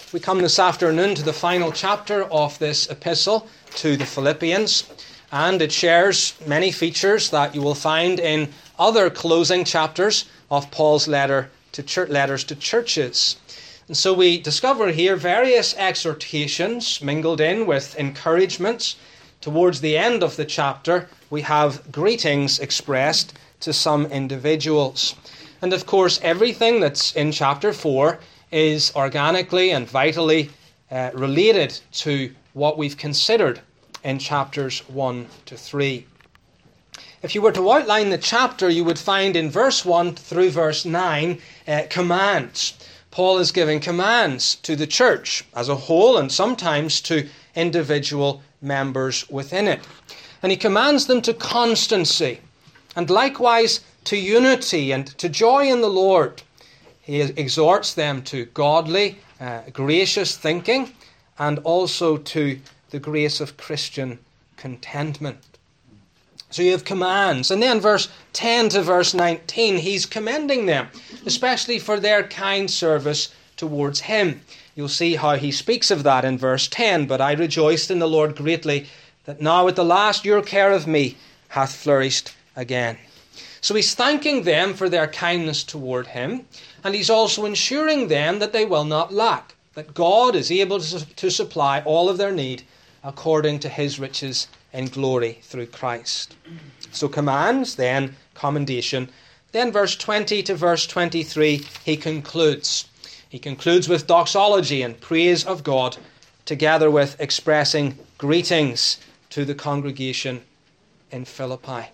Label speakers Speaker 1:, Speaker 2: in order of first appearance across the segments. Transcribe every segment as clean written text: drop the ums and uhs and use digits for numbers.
Speaker 1: We come this afternoon to the final chapter of this epistle to the Philippians, and it shares many features that you will find in other closing chapters of Paul's letters to churches. And so we discover here various exhortations mingled in with encouragements. Towards the end of the chapter, we have greetings expressed to some individuals. And of course, everything that's in chapter 4 is organically and vitally related to what we've considered in chapters 1 to 3. If you were to outline the chapter, you would find in verse 1 through verse 9 commands. Paul is giving commands to the church as a whole and sometimes to individual members within it. And he commands them to constancy and likewise to unity and to joy in the Lord. He exhorts them to godly, gracious thinking and also to the grace of Christian contentment. So you have commands. And then verse 10 to verse 19, he's commending them, especially for their kind service towards him. You'll see how he speaks of that in verse 10. But I rejoiced in the Lord greatly that now at the last your care of me hath flourished again. So he's thanking them for their kindness toward him, and he's also ensuring them that they will not lack, that God is able to supply all of their need according to his riches in glory through Christ. So commands, then commendation. Then verse 20 to verse 23, he concludes. He concludes with doxology and praise of God, together with expressing greetings to the congregation in Philippi.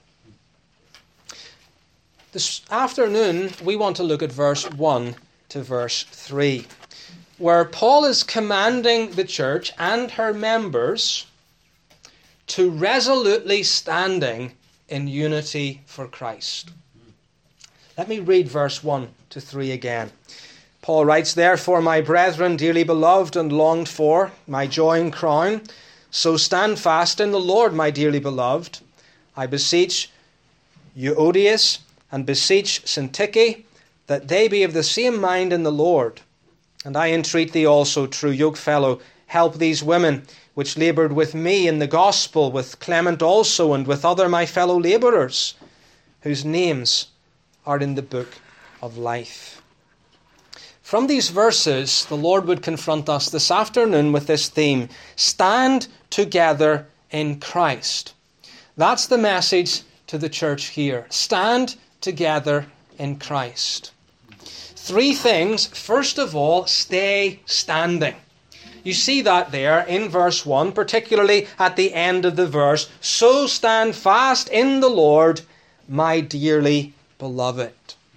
Speaker 1: This afternoon, we want to look at verse 1 to verse 3, where Paul is commanding the church and her members to resolutely standing in unity for Christ. Let me read verse 1 to 3 again. Paul writes, "Therefore, my brethren, dearly beloved and longed for, my joy and crown, so stand fast in the Lord, my dearly beloved. I beseech Euodias and beseech Syntyche, that they be of the same mind in the Lord. And I entreat thee also, true yokefellow, help these women, which laboured with me in the gospel, with Clement also, and with other my fellow labourers, whose names are in the book of life." From these verses, the Lord would confront us this afternoon with this theme: stand together in Christ. That's the message to the church here. Stand together in Christ. Three things. First of all, stay standing. You see that there in verse 1, particularly at the end of the verse. So stand fast in the Lord, my dearly beloved.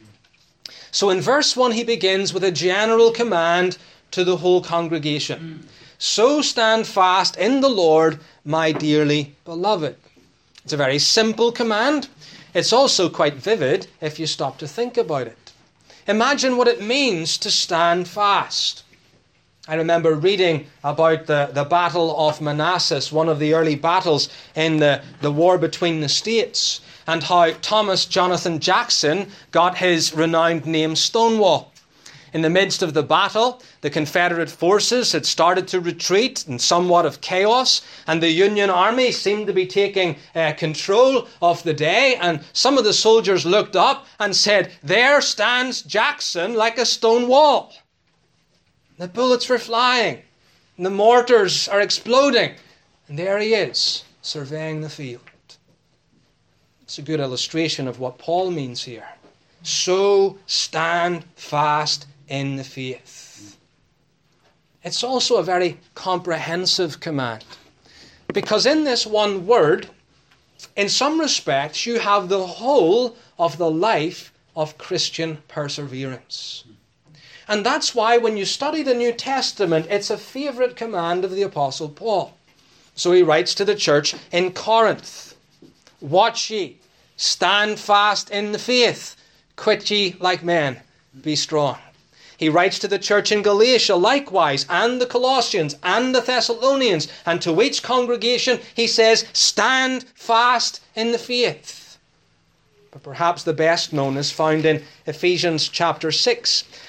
Speaker 1: So in verse 1, he begins with a general command to the whole congregation. So stand fast in the Lord, my dearly beloved. It's a very simple command. It's also quite vivid if you stop to think about it. Imagine what it means to stand fast. I remember reading about the Battle of Manassas, one of the early battles in the war between the states, and how Thomas Jonathan Jackson got his renowned name Stonewall. In the midst of the battle, the Confederate forces had started to retreat in somewhat of chaos, and the Union Army seemed to be taking control of the day, and some of the soldiers looked up and said, "There stands Jackson like a stone wall." The bullets were flying, and the mortars are exploding, and there he is, surveying the field. It's a good illustration of what Paul means here. So stand fast in the faith. It's also a very comprehensive command, because in this one word, in some respects, you have the whole of the life of Christian perseverance. And that's why when you study the New Testament, it's a favourite command of the Apostle Paul. So he writes to the church in Corinth, "Watch ye, stand fast in the faith, quit ye like men, be strong." He writes to the church in Galatia likewise, and the Colossians, and the Thessalonians, and to each congregation he says, stand fast in the faith. But perhaps the best known is found in Ephesians chapter 6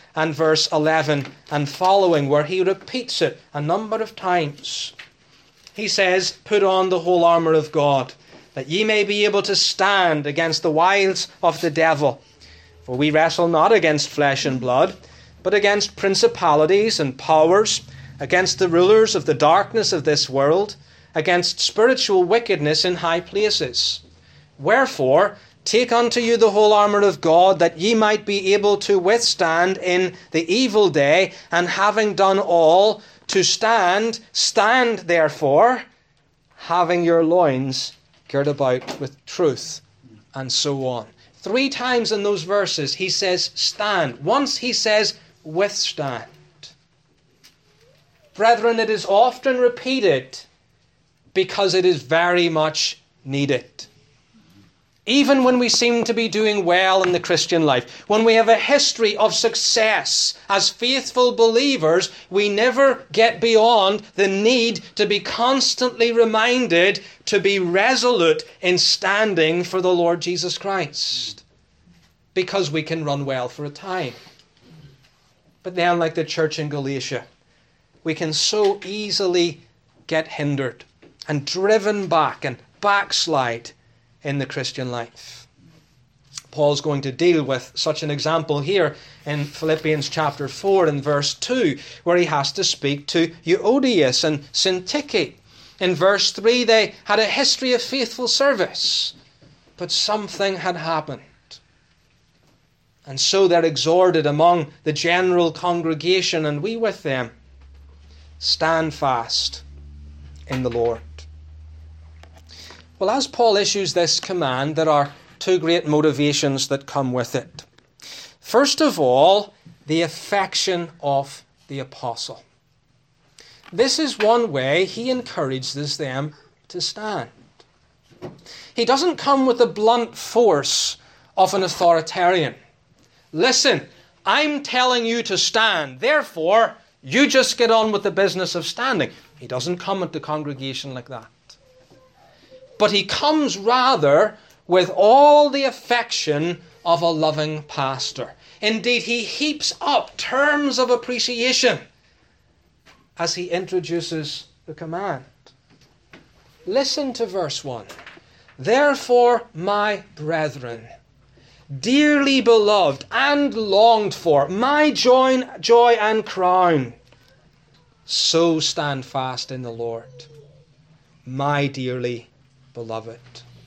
Speaker 1: and verse 11 and following, where he repeats it a number of times. He says, "Put on the whole armour of God, that ye may be able to stand against the wiles of the devil. For we wrestle not against flesh and blood, but against principalities and powers, against the rulers of the darkness of this world, against spiritual wickedness in high places. Wherefore, take unto you the whole armour of God, that ye might be able to withstand in the evil day, and having done all, to stand. Stand therefore, having your loins girt about with truth," and so on. 3 times in those verses he says stand. Once he says withstand. Brethren, it is often repeated because it is very much needed. Even when we seem to be doing well in the Christian life, when we have a history of success as faithful believers, we never get beyond the need to be constantly reminded to be resolute in standing for the Lord Jesus Christ. Because we can run well for a time. But then, like the church in Galatia, we can so easily get hindered and driven back and backslide in the Christian life. Paul's going to deal with such an example here in Philippians chapter 4 and verse 2, where he has to speak to Euodias and Syntyche. In verse 3, they had a history of faithful service, but something had happened. And so they're exhorted among the general congregation, and we with them, stand fast in the Lord. Well, as Paul issues this command, there are 2 great motivations that come with it. First of all, the affection of the apostle. This is one way he encourages them to stand. He doesn't come with the blunt force of an authoritarian. Listen, I'm telling you to stand, therefore you just get on with the business of standing. He doesn't come at the congregation like that. But he comes rather with all the affection of a loving pastor. Indeed, he heaps up terms of appreciation as he introduces the command. Listen to verse 1. "Therefore, my brethren, dearly beloved and longed for, my joy and crown, so stand fast in the Lord, my dearly beloved."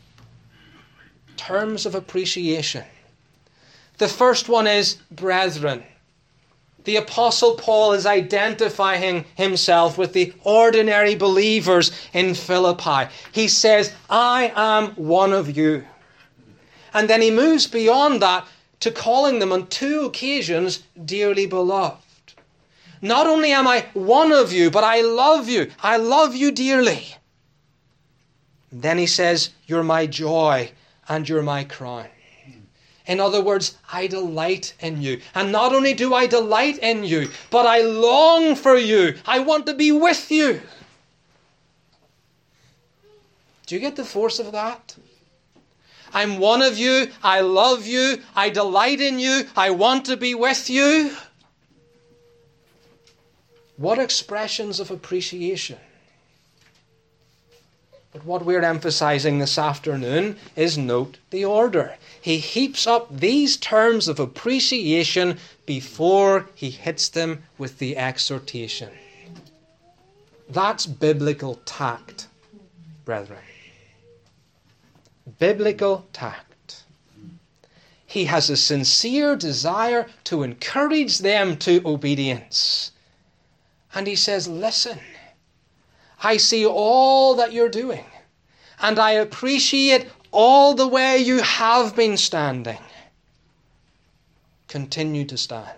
Speaker 1: Terms of appreciation. The first one is brethren. The Apostle Paul is identifying himself with the ordinary believers in Philippi. He says, "I am one of you." And then he moves beyond that to calling them on 2 occasions dearly beloved. Not only am I one of you, but I love you. I love you dearly. And then he says, "You're my joy and you're my crown." In other words, I delight in you. And not only do I delight in you, but I long for you. I want to be with you. Do you get the force of that? I'm one of you. I love you. I delight in you. I want to be with you. What expressions of appreciation. But what we're emphasizing this afternoon is, note the order. He heaps up these terms of appreciation before he hits them with the exhortation. That's biblical tact, brethren. Biblical tact. He has a sincere desire to encourage them to obedience. And he says, "Listen, I see all that you're doing, and I appreciate all the way you have been standing. Continue to stand."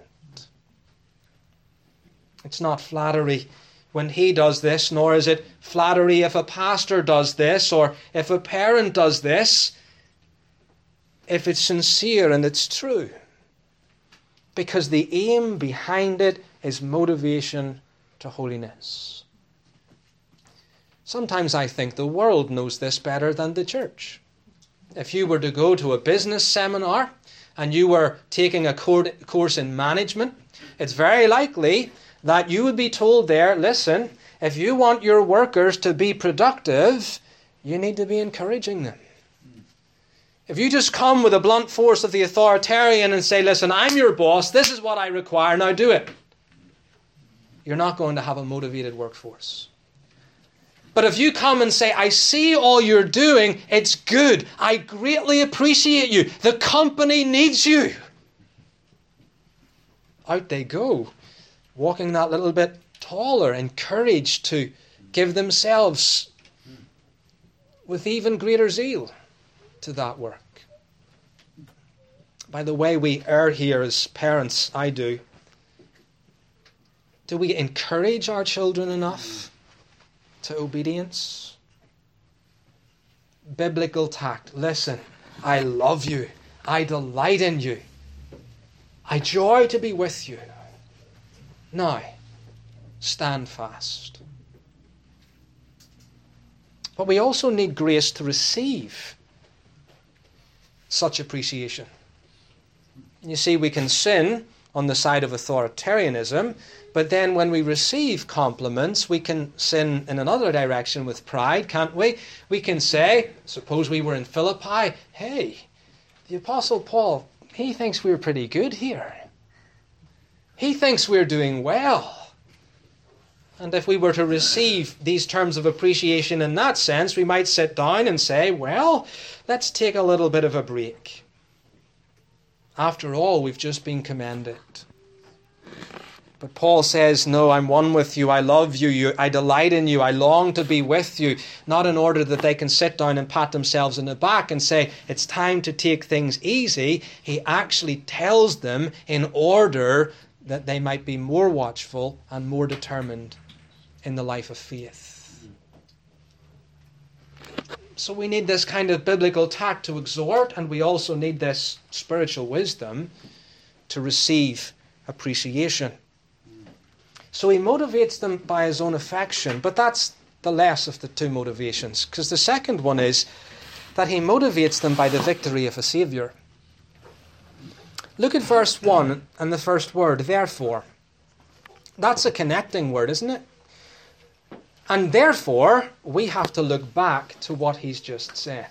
Speaker 1: It's not flattery when he does this, nor is it flattery if a pastor does this, or if a parent does this, if it's sincere and it's true. Because the aim behind it is motivation to holiness. Sometimes I think the world knows this better than the church. If you were to go to a business seminar and you were taking a course in management, it's very likely that you would be told there, listen, if you want your workers to be productive, you need to be encouraging them. If you just come with a blunt force of the authoritarian and say, listen, I'm your boss, this is what I require, now do it, you're not going to have a motivated workforce. But if you come and say, I see all you're doing, it's good, I greatly appreciate you, the company needs you, out they go, walking that little bit taller, encouraged to give themselves with even greater zeal to that work. By the way, we err here as parents, I do. Do we encourage our children enough to obedience? Biblical tact. Listen, I love you. I delight in you. I joy to be with you. Now, stand fast. But we also need grace to receive such appreciation. You see, we can sin on the side of authoritarianism, but then when we receive compliments, we can sin in another direction with pride, can't we? We can say, suppose we were in Philippi, hey, the Apostle Paul, he thinks we're pretty good here. He thinks we're doing well. And if we were to receive these terms of appreciation in that sense, we might sit down and say, well, let's take a little bit of a break. After all, we've just been commended. But Paul says, no, I'm one with you, I love you, I delight in you, I long to be with you, not in order that they can sit down and pat themselves in the back and say, it's time to take things easy. He actually tells them in order that they might be more watchful and more determined in the life of faith. So we need this kind of biblical tact to exhort, and we also need this spiritual wisdom to receive appreciation. So he motivates them by his own affection, but that's the less of the two motivations, because the second one is that he motivates them by the victory of a Saviour. Look at verse 1 and the first word, therefore. That's a connecting word, isn't it? And therefore, we have to look back to what he's just said.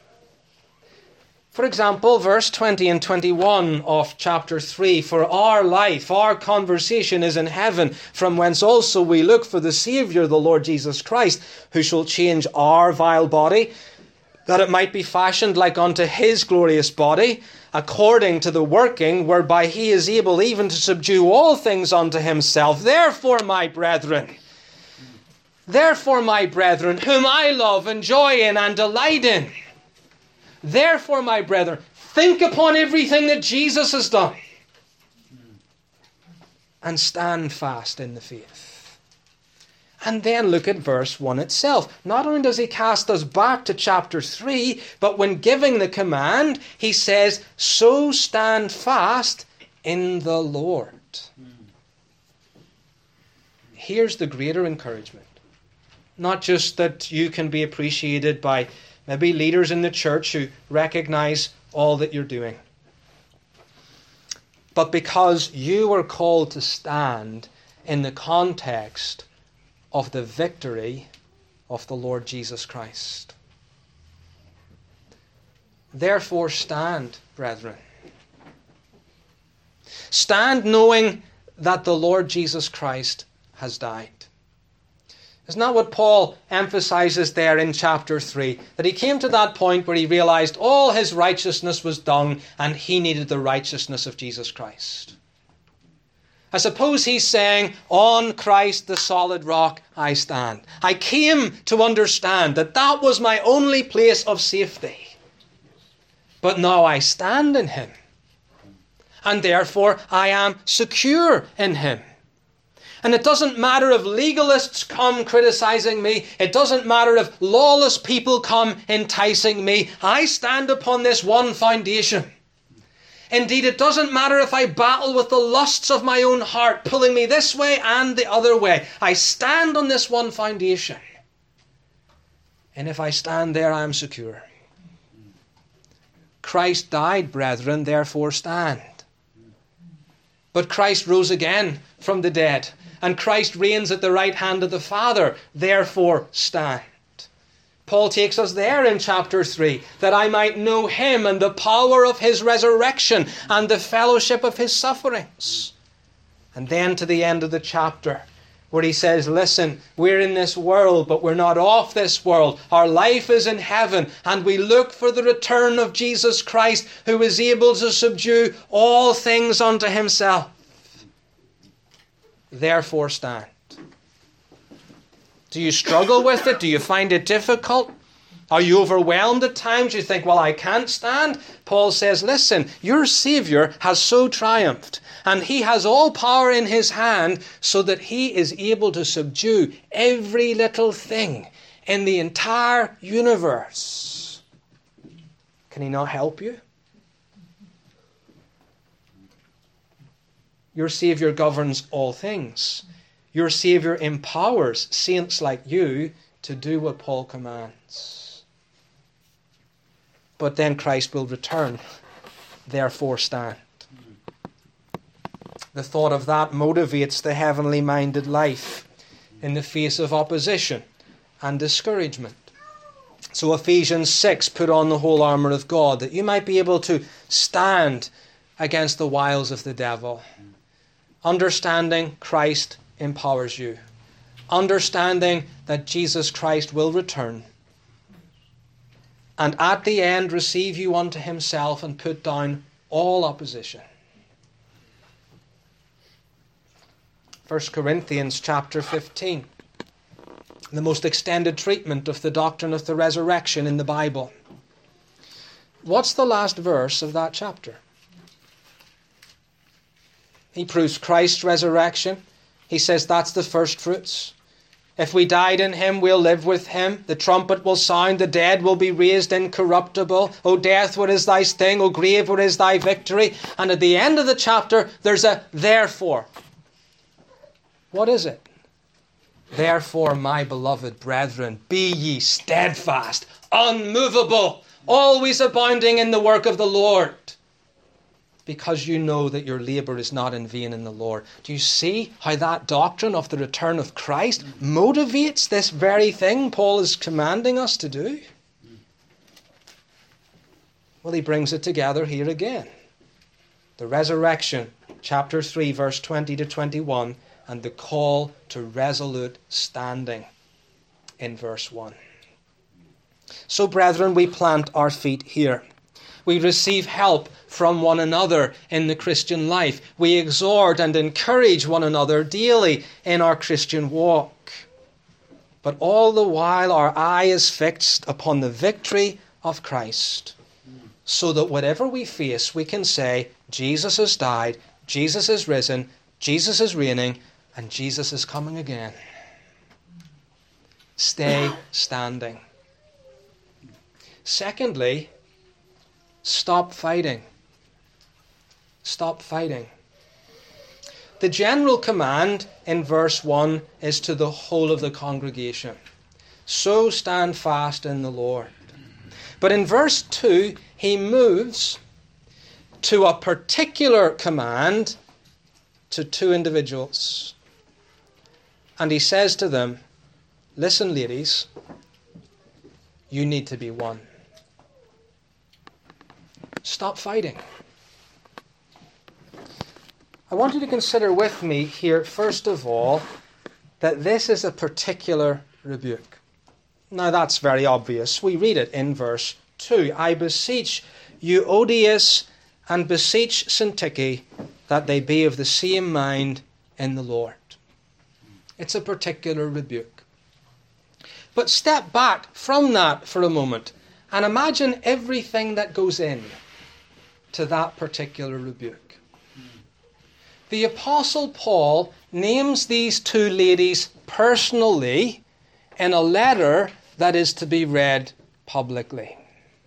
Speaker 1: For example, verse 20 and 21 of chapter 3, for our life, our conversation is in heaven, from whence also we look for the Saviour, the Lord Jesus Christ, who shall change our vile body, that it might be fashioned like unto his glorious body, according to the working whereby he is able even to subdue all things unto himself. Therefore, my brethren, whom I love and joy in and delight in, therefore, my brethren, think upon everything that Jesus has done and stand fast in the faith. And then look at verse 1 itself. Not only does he cast us back to chapter 3, but when giving the command, he says, so stand fast in the Lord. Here's the greater encouragement. Not just that you can be appreciated by maybe leaders in the church who recognize all that you're doing, but because you were called to stand in the context of the victory of the Lord Jesus Christ. Therefore stand, brethren. Stand knowing that the Lord Jesus Christ has died. Isn't that what Paul emphasizes there in chapter 3? That he came to that point where he realized all his righteousness was done and he needed the righteousness of Jesus Christ. I suppose he's saying, on Christ the solid rock I stand. I came to understand that that was my only place of safety. But now I stand in him. And therefore I am secure in him. And it doesn't matter if legalists come criticizing me. It doesn't matter if lawless people come enticing me. I stand upon this one foundation. Indeed, it doesn't matter if I battle with the lusts of my own heart, pulling me this way and the other way. I stand on this one foundation. And if I stand there, I am secure. Christ died, brethren, therefore stand. But Christ rose again from the dead, and Christ reigns at the right hand of the Father, therefore stand. Paul takes us there in chapter 3, that I might know him and the power of his resurrection and the fellowship of his sufferings. And then to the end of the chapter, where he says, listen, we're in this world, but we're not of this world. Our life is in heaven, and we look for the return of Jesus Christ, who is able to subdue all things unto himself. Therefore stand. Do you struggle with it? Do you find it difficult? Are you overwhelmed at times? You think, well, I can't stand? Paul says, listen, your Saviour has so triumphed, and he has all power in his hand, so that he is able to subdue every little thing in the entire universe. Can he not help you? Your Saviour governs all things. Your Saviour empowers saints like you to do what Paul commands. But then Christ will return. Therefore stand. The thought of that motivates the heavenly minded life in the face of opposition and discouragement. So Ephesians 6, put on the whole armour of God, that you might be able to stand against the wiles of the devil. Understanding Christ empowers you. Understanding that Jesus Christ will return, and at the end receive you unto himself and put down all opposition. 1 Corinthians chapter 15. The most extended treatment of the doctrine of the resurrection in the Bible. What's the last verse of that chapter? He proves Christ's resurrection. He says that's the first fruits. If we died in him, we'll live with him. The trumpet will sound, the dead will be raised incorruptible. O death, where is thy sting? O grave, where is thy victory? And at the end of the chapter, there's a therefore. What is it? Therefore, my beloved brethren, be ye steadfast, unmovable, always abounding in the work of the Lord, because you know that your labour is not in vain in the Lord. Do you see how that doctrine of the return of Christ motivates this very thing Paul is commanding us to do? Well, he brings it together here again. The resurrection, chapter 3, verse 20 to 21, and the call to resolute standing in verse 1. So, brethren, we plant our feet here. We receive help from one another in the Christian life. We exhort and encourage one another daily in our Christian walk. But all the while our eye is fixed upon the victory of Christ, so that whatever we face, we can say, Jesus has died, Jesus is risen, Jesus is reigning, and Jesus is coming again. Stay standing. Secondly, stop fighting. Stop fighting. The general command in verse 1 is to the whole of the congregation. So stand fast in the Lord. But in verse 2, he moves to a particular command to two individuals. And he says to them, listen, ladies, you need to be one. Stop fighting. I want you to consider with me here, first of all, that this is a particular rebuke. Now that's very obvious. We read it in verse 2. I beseech Euodias and beseech Syntyche that they be of the same mind in the Lord. It's a particular rebuke. But step back from that for a moment and imagine everything that goes in to that particular rebuke. The Apostle Paul names these two ladies personally in a letter that is to be read publicly.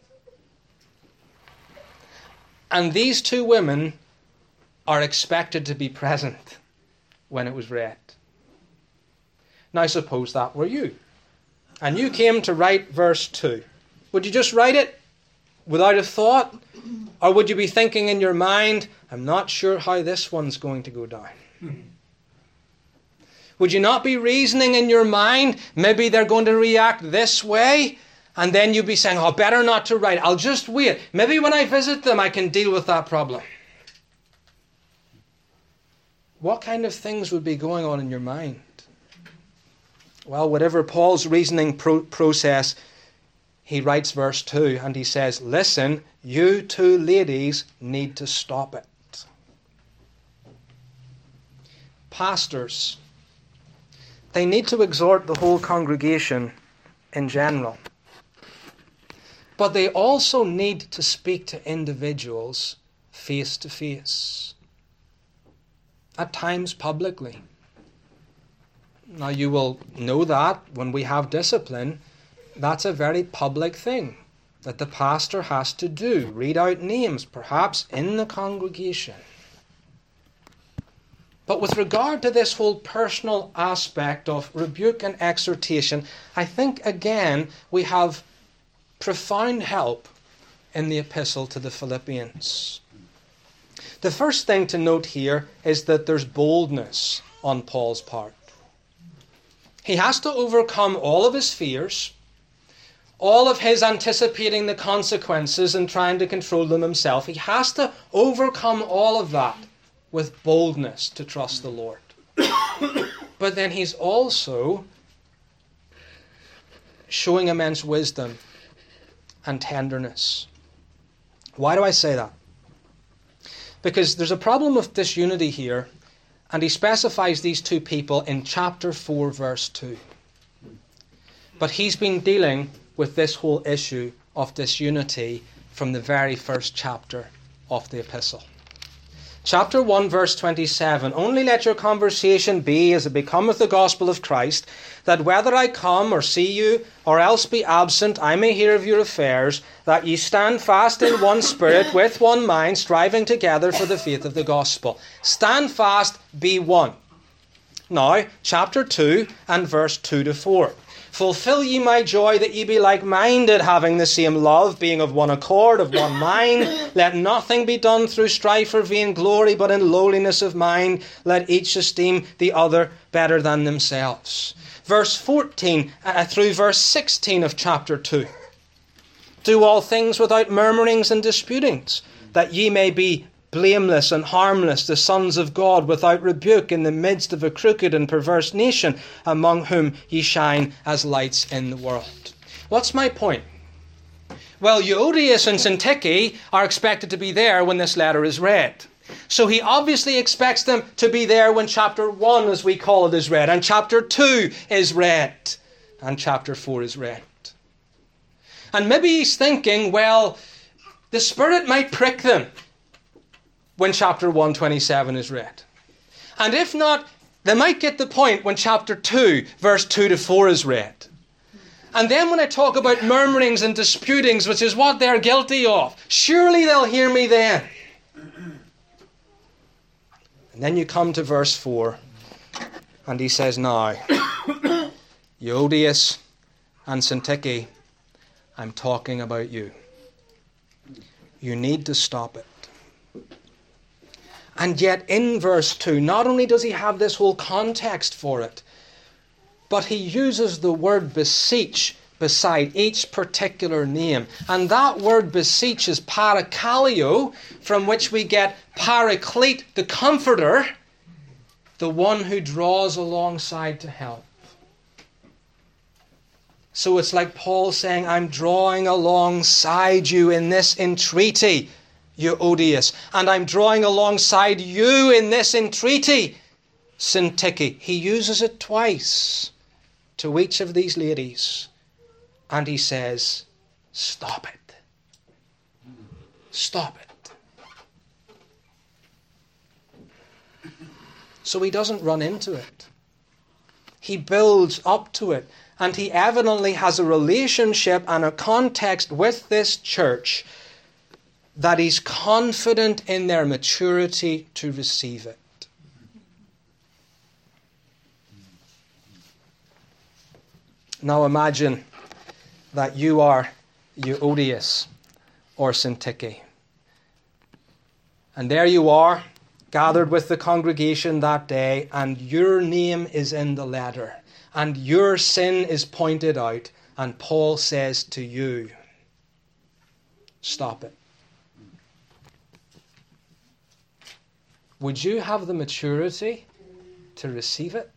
Speaker 1: And these two women are expected to be present when it was read. Now suppose that were you, and you came to write verse 2. Would you just write it? without a thought? Or would you be thinking in your mind, I'm not sure how this one's going to go down? Would you not be reasoning in your mind, maybe they're going to react this way? And then you'd be saying, oh, better not to write. I'll just wait. Maybe when I visit them, I can deal with that problem. What kind of things would be going on in your mind? Well, whatever Paul's reasoning process, he writes verse 2 and he says, listen, you two ladies need to stop it. Pastors, they need to exhort the whole congregation in general. But they also need to speak to individuals face to face. At times publicly. Now you will know that when we have discipline, that's a very public thing that the pastor has to do. Read out names, perhaps in the congregation. But with regard to this whole personal aspect of rebuke and exhortation, I think again we have profound help in the epistle to the Philippians. The first thing to note here is that there's boldness on Paul's part. He has to overcome all of his fears, all of his anticipating the consequences and trying to control them himself. He has to overcome all of that with boldness to trust the Lord. But then he's also showing immense wisdom and tenderness. Why do I say that? Because there's a problem of disunity here, and he specifies these two people in chapter 4, verse 2. But he's been dealing with this whole issue of disunity from the very first chapter of the epistle. Chapter 1, verse 27, only let your conversation be as it becometh the gospel of Christ, that whether I come or see you, or else be absent, I may hear of your affairs, that ye stand fast in one spirit, with one mind, striving together for the faith of the gospel. Stand fast, be one. Now, chapter 2 and verse 2 to 4. Fulfill ye my joy, that ye be like-minded, having the same love, being of one accord, of one mind. Let nothing be done through strife or vainglory, but in lowliness of mind, let each esteem the other better than themselves. Verse 14 through verse 16 of chapter 2. Do all things without murmurings and disputings, that ye may be blameless and harmless, the sons of God, without rebuke, in the midst of a crooked and perverse nation, among whom ye shine as lights in the world. What's my point? Well, Euodias and Syntyche are expected to be there when this letter is read. So he obviously expects them to be there when chapter 1, as we call it, is read, and chapter 2 is read, and chapter 4 is read. And maybe he's thinking, well, the Spirit might prick them when chapter 1:27 is read. And if not, they might get the point when chapter 2, verse 2 to 4 is read. And then when I talk about murmurings and disputings, which is what they're guilty of, surely they'll hear me then. And then you come to verse 4, and he says, now, Euodias and Syntyche, I'm talking about you. You need to stop it. And yet in verse 2, not only does he have this whole context for it, but he uses the word beseech beside each particular name. And that word beseech is parakaleo, from which we get paraclete, the comforter, the one who draws alongside to help. So it's like Paul saying, I'm drawing alongside you in this entreaty, Euodias, and I'm drawing alongside you in this entreaty, Syntyche. He uses it twice to each of these ladies, and he says, stop it. Stop it. So he doesn't run into it. He builds up to it, and he evidently has a relationship and a context with this church that he's confident in their maturity to receive it. Now imagine that you are Euodias or Syntyche. And there you are, gathered with the congregation that day, and your name is in the letter, and your sin is pointed out, and Paul says to you, stop it. Would you have the maturity to receive it?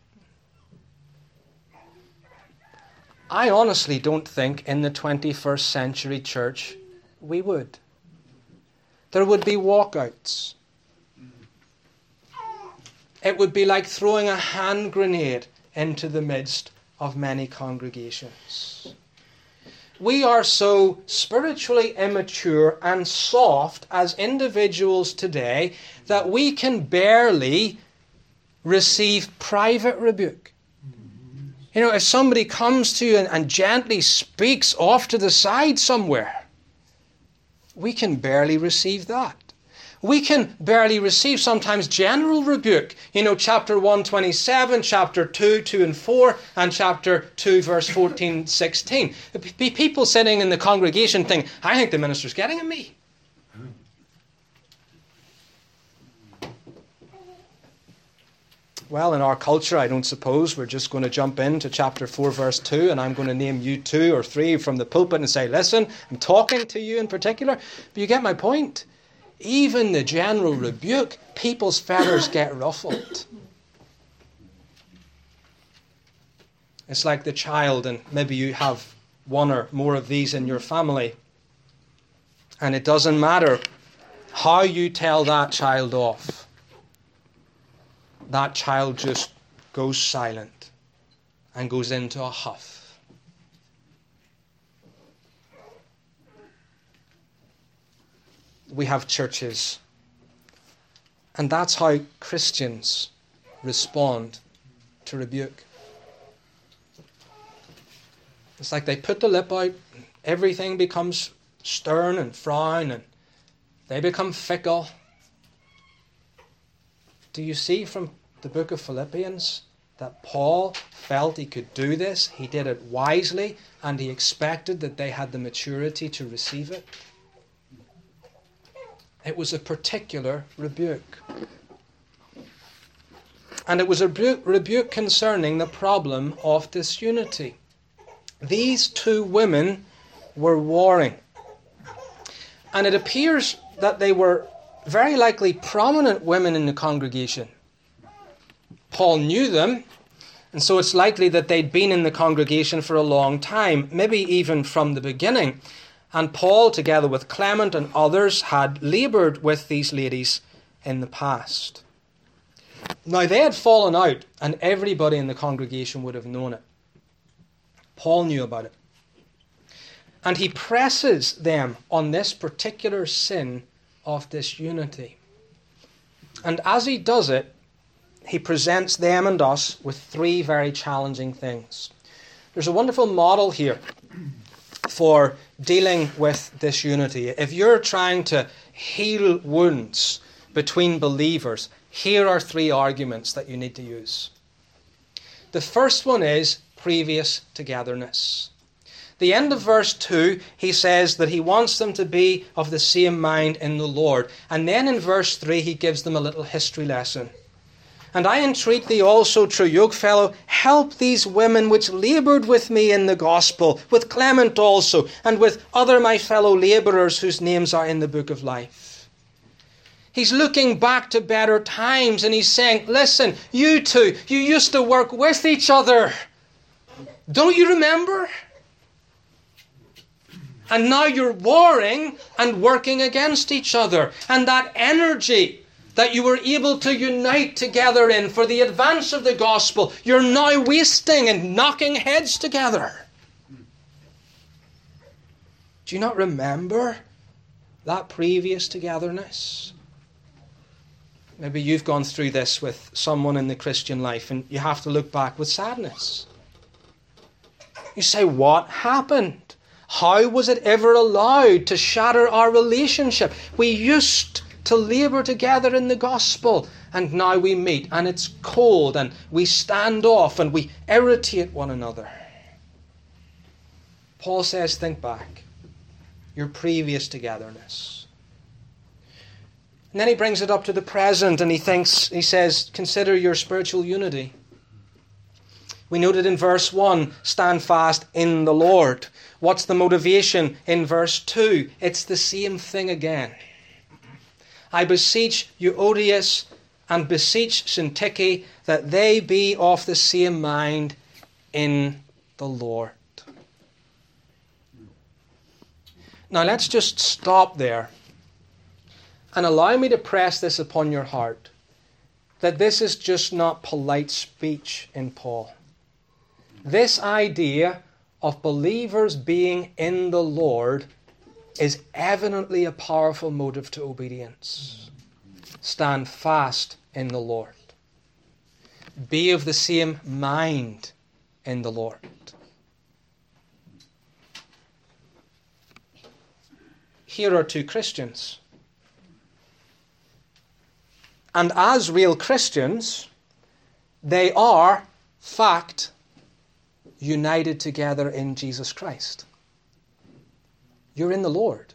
Speaker 1: I honestly don't think in the 21st century church we would. There would be walkouts. It would be like throwing a hand grenade into the midst of many congregations. We are so spiritually immature and soft as individuals today that we can barely receive private rebuke. You know, if somebody comes to you and gently speaks off to the side somewhere, we can barely receive that. We can barely receive sometimes general rebuke. You know, chapter 127, chapter 2, 2 and 4, and chapter 2, verse 14, 16. Be people sitting in the congregation think, I think the minister's getting at me. Well, in our culture, I don't suppose we're just going to jump into chapter 4, verse 2, and I'm going to name you 2 or 3 from the pulpit and say, listen, I'm talking to you in particular. But you get my point. Even the general rebuke, people's feathers get ruffled. It's like the child, and maybe you have one or more of these in your family. And it doesn't matter how you tell that child off. That child just goes silent and goes into a huff. We have churches, and that's how Christians respond to rebuke. It's like they put the lip out, everything becomes stern and frown, and they become fickle. Do you see from the book of Philippians that Paul felt he could do this? He did it wisely, and he expected that they had the maturity to receive it. It was a particular rebuke. And it was a rebuke concerning the problem of disunity. These 2 women were warring. And it appears that they were very likely prominent women in the congregation. Paul knew them, and so it's likely that they'd been in the congregation for a long time, maybe even from the beginning. And Paul, together with Clement and others, had laboured with these ladies in the past. Now, they had fallen out, and everybody in the congregation would have known it. Paul knew about it. And he presses them on this particular sin of disunity. And as he does it, he presents them and us with 3 very challenging things. There's a wonderful model here for dealing with disunity. If you're trying to heal wounds between believers, here are 3 arguments that you need to use. The first one is previous togetherness. The end of verse 2, he says that he wants them to be of the same mind in the Lord. And then in verse 3, he gives them a little history lesson. And I entreat thee also, true yokefellow, help these women which laboured with me in the gospel, with Clement also, and with other my fellow labourers whose names are in the book of life. He's looking back to better times, and he's saying, listen, you 2, you used to work with each other. Don't you remember? And now you're warring and working against each other. And that energy that you were able to unite together in for the advance of the gospel, you're now wasting and knocking heads together. Do you not remember that previous togetherness? Maybe you've gone through this with someone in the Christian life, and you have to look back with sadness. You say, what happened? How was it ever allowed to shatter our relationship? We used to labour together in the gospel, and now we meet, and it's cold, and we stand off, and we irritate one another. Paul says, think back. your previous togetherness. And then he brings it up to the present, and he says, consider your spiritual unity. We noted in verse 1, stand fast in the Lord. What's the motivation in verse 2? It's the same thing again. I beseech Euodias and beseech Syntyche that they be of the same mind in the Lord. Now let's just stop there and allow me to press this upon your heart, that this is just not polite speech in Paul. This idea of believers being in the Lord is evidently a powerful motive to obedience. Stand fast in the Lord. Be of the same mind in the Lord. Here are two Christians. And as real Christians, they are, fact, united together in Jesus Christ. You're in the Lord.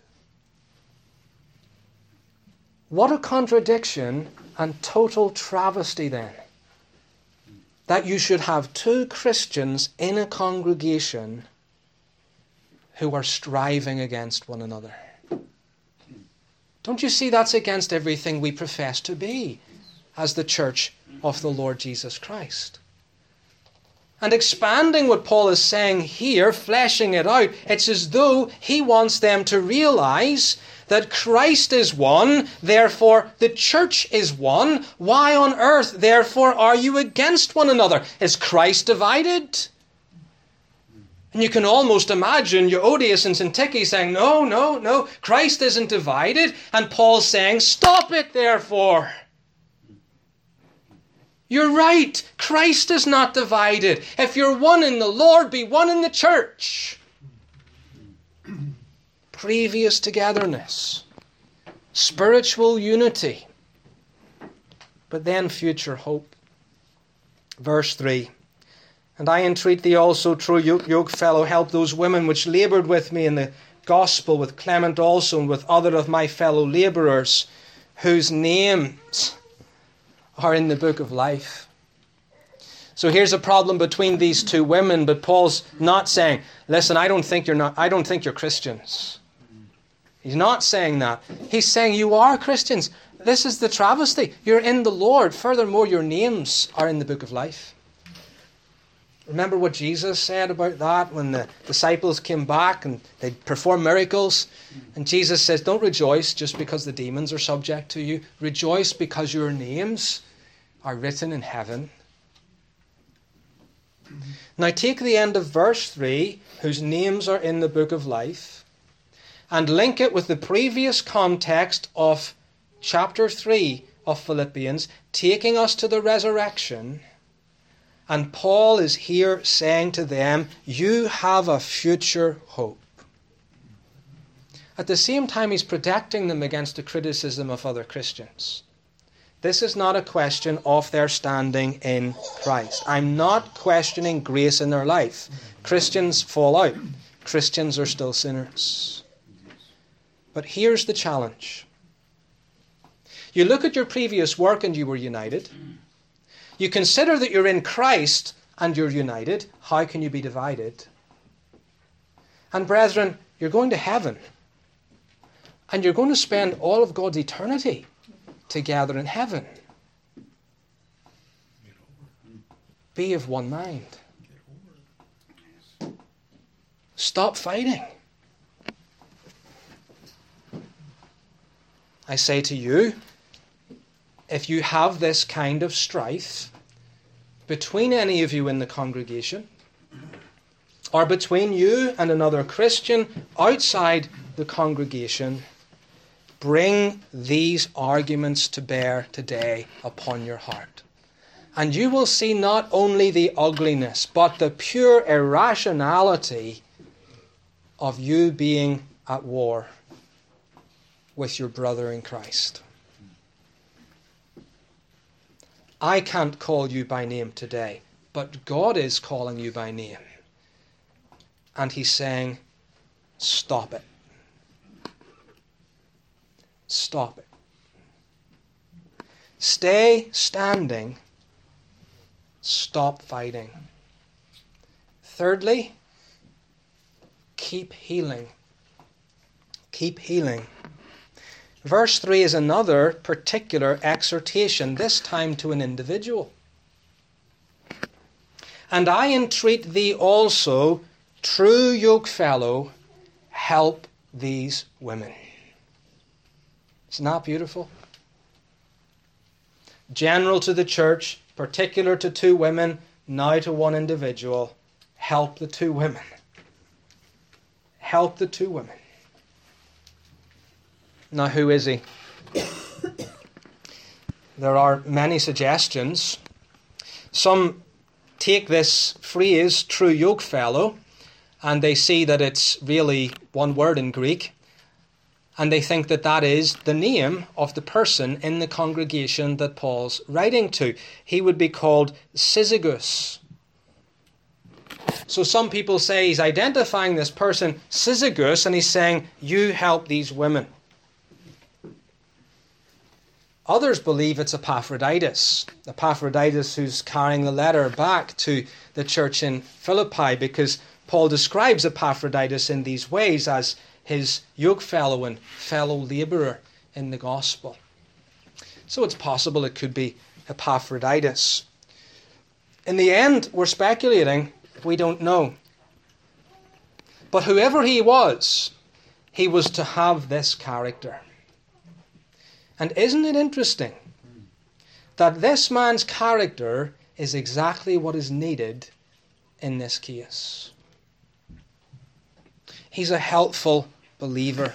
Speaker 1: What a contradiction and total travesty then, that you should have two Christians in a congregation who are striving against one another. Don't you see that's against everything we profess to be as the church of the Lord Jesus Christ? And expanding what Paul is saying here, fleshing it out, it's as though he wants them to realize that Christ is one, therefore the church is one. Why on earth, therefore, are you against one another? Is Christ divided? And you can almost imagine Euodias and Syntyche saying, no, Christ isn't divided. And Paul's saying, stop it, therefore. You're right. Christ is not divided. If you're one in the Lord, be one in the church. Previous togetherness. Spiritual unity. But then future hope. Verse 3. And I entreat thee also, true yoke fellow, help those women which laboured with me in the gospel, with Clement also, and with other of my fellow labourers, whose names are in the book of life. So here's a problem between these two women, but Paul's not saying, listen, I don't think you're Christians. He's not saying that. He's saying you are Christians. This is the travesty. You're in the Lord. Furthermore, your names are in the book of life. Remember what Jesus said about that when the disciples came back and they performed miracles? And Jesus says, don't rejoice just because the demons are subject to you. Rejoice because your names are written in heaven. Now take the end of verse 3, whose names are in the book of life, and link it with the previous context of chapter 3 of Philippians, taking us to the resurrection. And Paul is here saying to them, you have a future hope. At the same time, he's protecting them against the criticism of other Christians. This is not a question of their standing in Christ. I'm not questioning grace in their life. Christians fall out. Christians are still sinners. But here's the challenge. You look at your previous work and you were united. You consider that you're in Christ and you're united. How can you be divided? And brethren, you're going to heaven. And you're going to spend all of God's eternity together in heaven. Be of one mind. Stop fighting. I say to you, if you have this kind of strife between any of you in the congregation, or between you and another Christian outside the congregation, bring these arguments to bear today upon your heart. And you will see not only the ugliness, but the pure irrationality of you being at war with your brother in Christ. I can't call you by name today, but God is calling you by name. And he's saying, stop it. stop it. Stay standing. Stop fighting. Thirdly, keep healing. Keep healing. Verse 3 is another particular exhortation, this time to an individual. And I entreat thee also, true yokefellow, help these women. Isn't that beautiful? General to the church, particular to two women, now to one individual. Help the two women. Help the two women. Now, who is he? There are many suggestions. Some take this phrase, true yokefellow, and they see that it's really one word in Greek, and they think that that is the name of the person in the congregation that Paul's writing to. He would be called Syzygus. So some people say he's identifying this person, Syzygus, and he's saying, you help these women. Others believe it's Epaphroditus. Epaphroditus who's carrying the letter back to the church in Philippi, because Paul describes Epaphroditus in these ways as his yokefellow and fellow labourer in the gospel. So it's possible it could be Epaphroditus. In the end, we're speculating. We don't know. But whoever he was to have this character. And isn't it interesting that this man's character is exactly what is needed in this case? He's a helpful believer.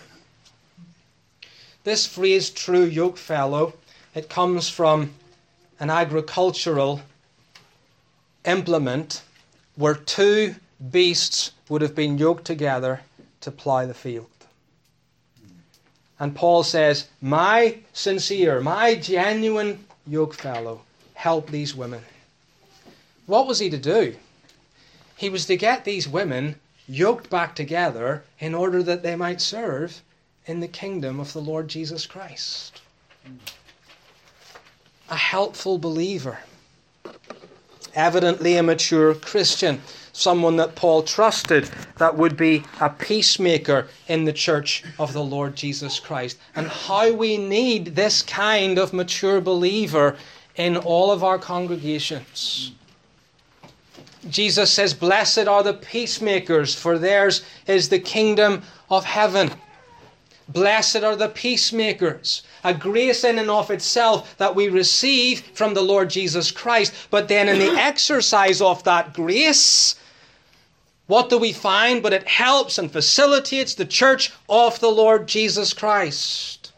Speaker 1: This phrase, true yokefellow, it comes from an agricultural implement where two beasts would have been yoked together to plough the field. And Paul says, my sincere, my genuine yokefellow, help these women. What was he to do? He was to get these women yoked back together in order that they might serve in the kingdom of the Lord Jesus Christ. A helpful believer. Evidently a mature Christian. Someone that Paul trusted, that would be a peacemaker in the church of the Lord Jesus Christ. And how we need this kind of mature believer in all of our congregations. Jesus says, blessed are the peacemakers, for theirs is the kingdom of heaven. Blessed are the peacemakers. A grace in and of itself that we receive from the Lord Jesus Christ. But then in the exercise of that grace, what do we find? But it helps and facilitates the church of the Lord Jesus Christ.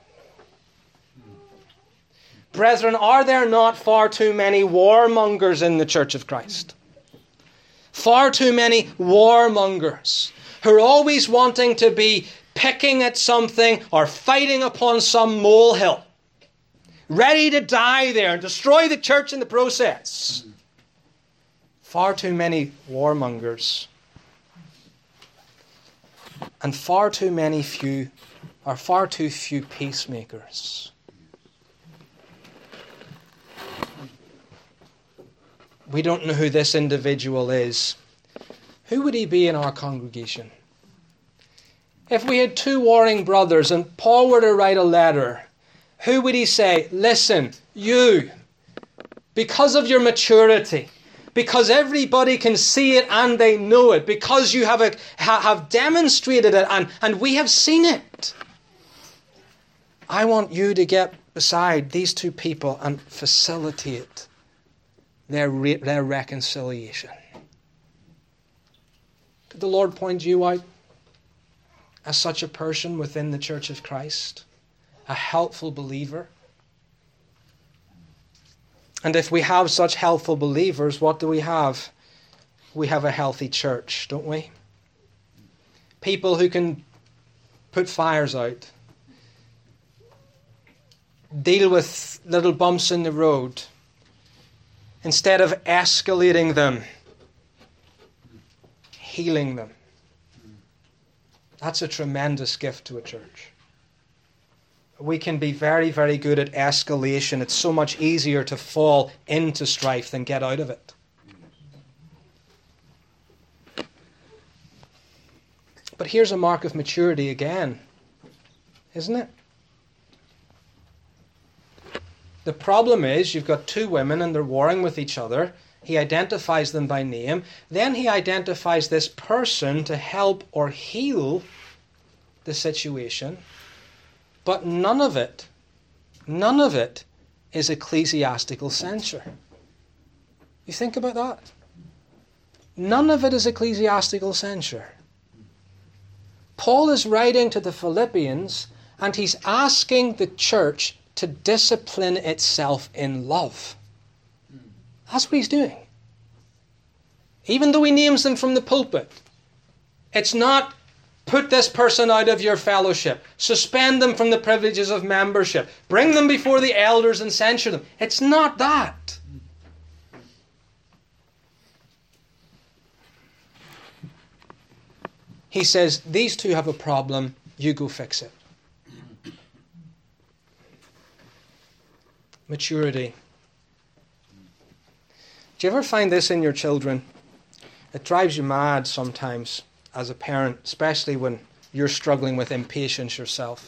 Speaker 1: Brethren, are there not far too many warmongers in the church of Christ? Far too many warmongers who are always wanting to be picking at something or fighting upon some molehill, ready to die there and destroy the church in the process. Far too many warmongers. And far too few peacemakers. We don't know who this individual is. Who would he be in our congregation? If we had two warring brothers and Paul were to write a letter, who would he say, listen, you, because of your maturity, because everybody can see it and they know it, because you have demonstrated it and we have seen it, I want you to get beside these two people and facilitate their reconciliation. Could the Lord point you out as such a person within the Church of Christ? A helpful believer? And if we have such helpful believers, what do we have? We have a healthy church, don't we? People who can put fires out, deal with little bumps in the road, instead of escalating them, healing them. That's a tremendous gift to a church. we can be very, very good at escalation. It's so much easier to fall into strife than get out of it. But here's a mark of maturity again, isn't it? The problem is you've got two women and they're warring with each other. He identifies them by name. Then he identifies this person to help or heal the situation. But none of it is ecclesiastical censure. You think about that? None of it is ecclesiastical censure. Paul is writing to the Philippians and he's asking the church to discipline itself in love. That's what he's doing. Even though he names them from the pulpit, it's not put this person out of your fellowship, suspend them from the privileges of membership, bring them before the elders and censure them. It's not that. He says, these two have a problem, you go fix it. Maturity. Do you ever find this in your children? It drives you mad sometimes as a parent, especially when you're struggling with impatience yourself.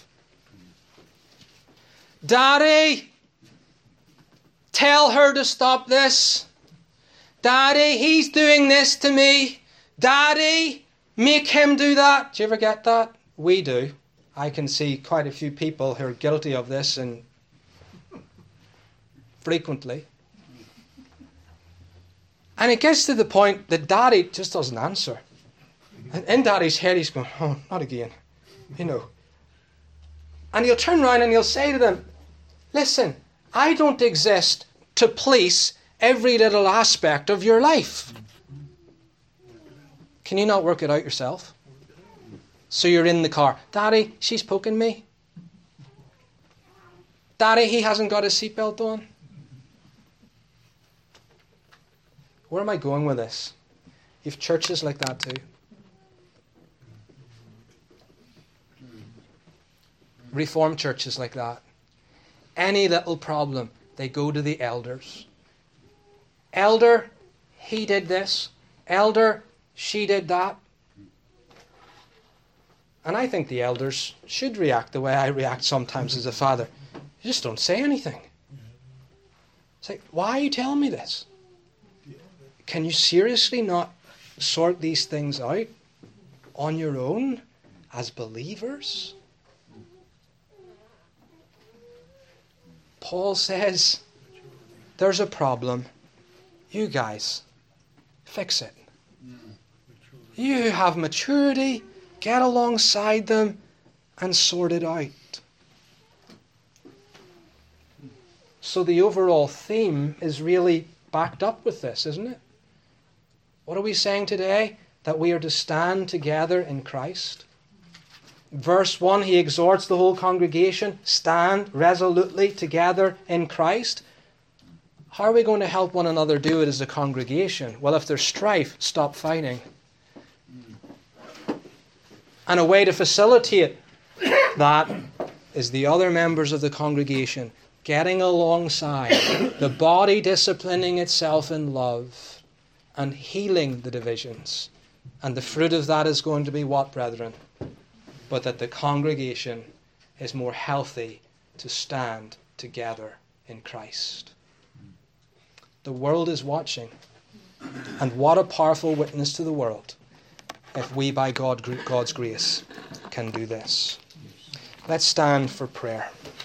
Speaker 1: Daddy, tell her to stop this. Daddy, he's doing this to me. Daddy, make him do that. Do you ever get that? We do. I can see quite a few people who are guilty of this and frequently. And it gets to the point that Daddy just doesn't answer. And in Daddy's head he's going, oh, not again. You know. And he'll turn around and he'll say to them, listen, I don't exist to police every little aspect of your life. Can you not work it out yourself? So you're in the car. Daddy, she's poking me. Daddy, he hasn't got his seatbelt on. Where am I going with this? You have churches like that too. Reformed churches like that. Any little problem, they go to the elders. Elder, he did this. Elder, she did that. And I think the elders should react the way I react sometimes as a father. You just don't say anything. It's like, why are you telling me this? Can you seriously not sort these things out on your own as believers? Paul says, there's a problem. You guys, fix it. You have maturity, get alongside them and sort it out. So the overall theme is really backed up with this, isn't it? What are we saying today? That we are to stand together in Christ. Verse 1, he exhorts the whole congregation, stand resolutely together in Christ. How are we going to help one another do it as a congregation? Well, if there's strife, stop fighting. And a way to facilitate that is the other members of the congregation getting alongside, the body disciplining itself in love and healing the divisions. And the fruit of that is going to be what, brethren? But that the congregation is more healthy to stand together in Christ. The world is watching. And what a powerful witness to the world if we, by God's grace, can do this. Let's stand for prayer.